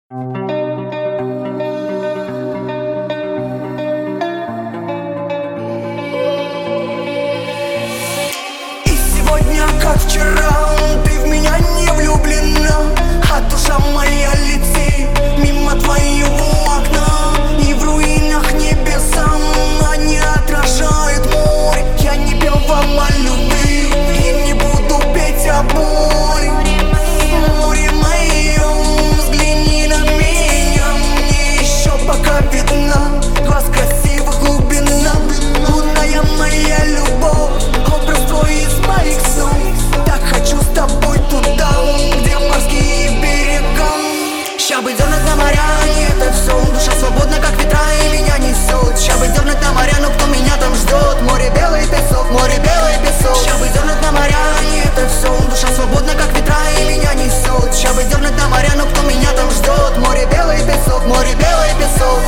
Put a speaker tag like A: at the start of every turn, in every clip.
A: Сегодня, как вчера, ты в меня не влюблена, а душа моя летит мимо твоего окна. И в руинах небеса они отражают море. Я не пел вам о любви и не буду петь о боли. Море мое, взгляни на меня, мне еще пока видна глаз красивых глубина. Лунная моя любовь, образ твой из моих снов. Так хочу с тобой туда, где морские берега. Ща бы дернуть на моря, не это все. Душа свободна, как ветра, и меня несет. Ща бы дернуть на моря, но кто меня там ждет? Море белый песок, море белый песок. Ща бы дернуть на моря, не это все. Душа свободна, как ветра, и меня несет. Ща бы дернуть на моря, но кто меня там ждет? Море белый песок, море белый песок.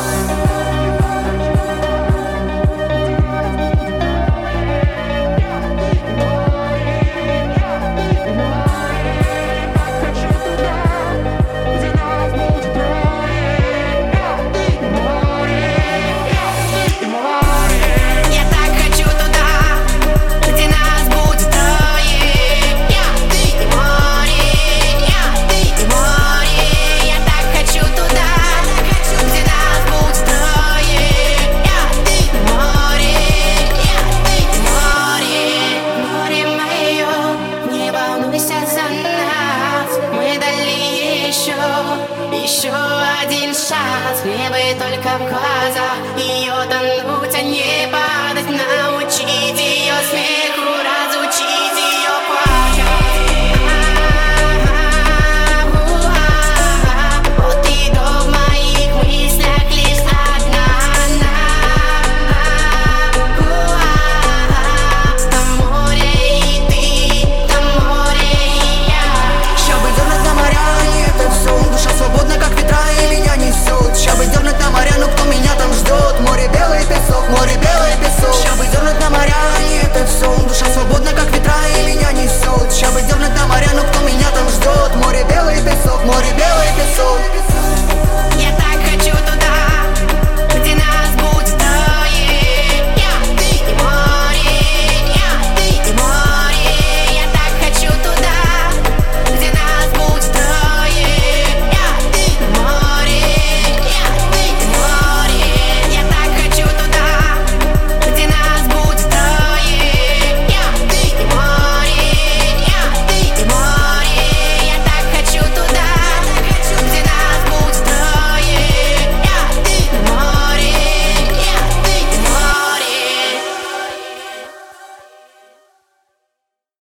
B: Еще один шанс, мне бы только в глаза ее тонуть, а не падать, научить ее смех.